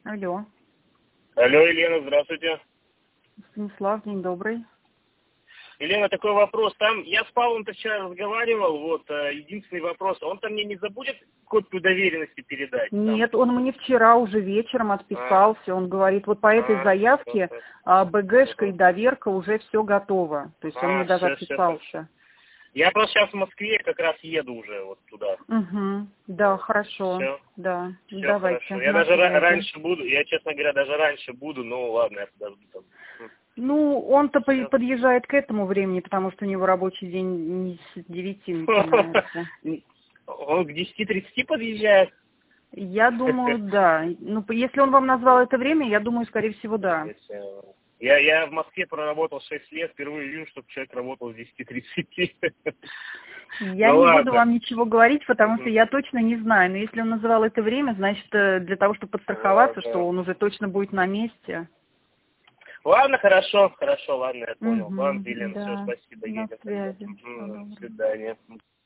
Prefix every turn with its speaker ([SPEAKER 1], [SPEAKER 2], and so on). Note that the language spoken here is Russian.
[SPEAKER 1] Алло.
[SPEAKER 2] Алло, Елена, здравствуйте.
[SPEAKER 1] Станислав, день добрый.
[SPEAKER 2] Елена, такой вопрос. Там я с Павлом-то вчера разговаривал, единственный вопрос. Он-то мне не забудет копию доверенности передать?
[SPEAKER 1] Нет, он мне вчера уже вечером отписался. Он говорит, вот по этой заявке БГшка и доверка уже все готово. То есть он мне даже отписался.
[SPEAKER 2] Я просто сейчас в Москве как раз еду уже вот туда.
[SPEAKER 1] Угу. Да, хорошо.
[SPEAKER 2] Все.
[SPEAKER 1] Да,
[SPEAKER 2] Все
[SPEAKER 1] давайте.
[SPEAKER 2] хорошо. Я даже раньше буду, я, честно говоря, даже раньше буду, но ладно, я подожду там.
[SPEAKER 1] Ну, он-то подъезжает к этому времени, потому что у него рабочий день не с 9 начинается.
[SPEAKER 2] Он к 10:30 подъезжает?
[SPEAKER 1] Я думаю, да. Ну, если он вам назвал это время, я думаю, скорее всего, да.
[SPEAKER 2] Я в Москве проработал 6 лет, впервые вижу, чтобы человек работал с 10:30.
[SPEAKER 1] Я не буду вам ничего говорить, потому что я точно не знаю. Но если он называл это время, значит, для того, чтобы подстраховаться, что он уже точно будет на месте.
[SPEAKER 2] Ладно, хорошо, ладно, я понял. Ладно, Елена, все, спасибо.
[SPEAKER 1] На связи.
[SPEAKER 2] До свидания.